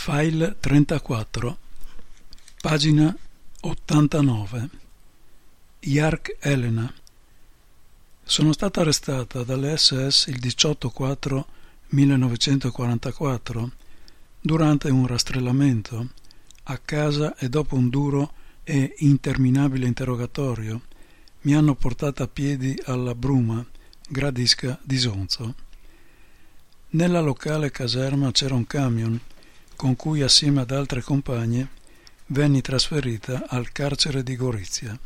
File 34, pagina 89. Yark Elena. Sono stata arrestata dalle SS il 18/4/1944 durante un rastrellamento a casa e dopo un duro e interminabile interrogatorio mi hanno portata a piedi alla Bruma, Gradisca di Sonzo. Nella locale caserma c'era un camion con cui assieme ad altre compagne venni trasferita al carcere di Gorizia.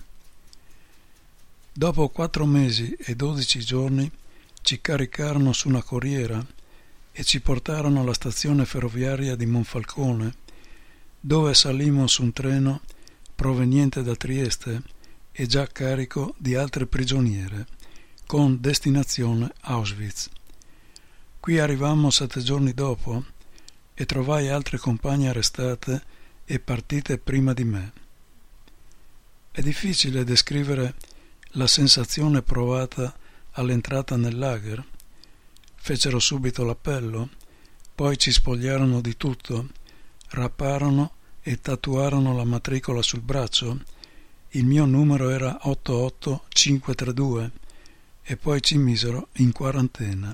Dopo 4 mesi e 12 giorni ci caricarono su una corriera e ci portarono alla stazione ferroviaria di Monfalcone, dove salimmo su un treno proveniente da Trieste e già carico di altre prigioniere, con destinazione Auschwitz. Qui arrivammo 7 giorni dopo e trovai altre compagne arrestate e partite prima di me. È difficile descrivere la sensazione provata all'entrata nel lager. Fecero subito l'appello, poi ci spogliarono di tutto, rapparono e tatuarono la matricola sul braccio. Il mio numero era 88532 e poi ci misero in quarantena.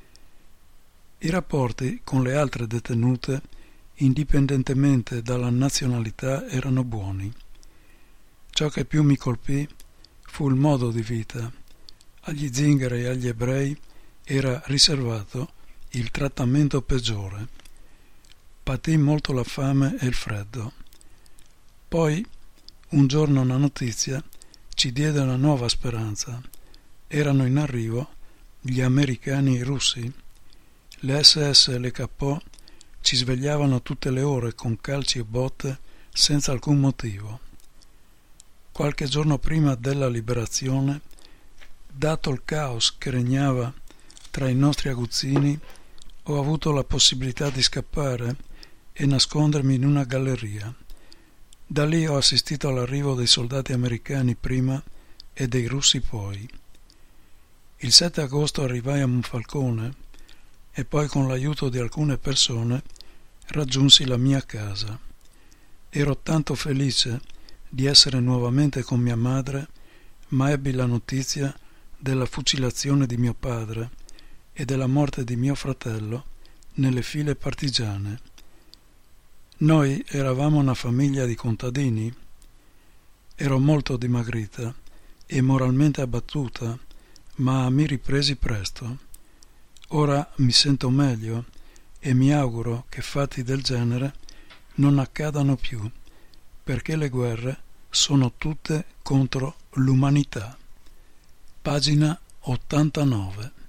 I rapporti con le altre detenute, indipendentemente dalla nazionalità, erano buoni. Ciò che più mi colpì fu il modo di vita. Agli zingari e agli ebrei era riservato il trattamento peggiore. Patì molto la fame e il freddo. Poi, un giorno una notizia ci diede una nuova speranza. Erano in arrivo gli americani e i russi. Le SS e le KO ci svegliavano tutte le ore con calci e botte senza alcun motivo. Qualche giorno prima della liberazione, dato il caos che regnava tra i nostri aguzzini, ho avuto la possibilità di scappare e nascondermi in una galleria. Da lì ho assistito all'arrivo dei soldati americani prima e dei russi poi. Il 7 agosto arrivai a Monfalcone e poi con l'aiuto di alcune persone raggiunsi la mia casa. Ero tanto felice di essere nuovamente con mia madre, ma ebbi la notizia della fucilazione di mio padre e della morte di mio fratello nelle file partigiane. Noi eravamo una famiglia di contadini. Ero molto dimagrita e moralmente abbattuta, ma mi ripresi presto. Ora mi sento meglio e mi auguro che fatti del genere non accadano più, perché le guerre sono tutte contro l'umanità. Pagina 89.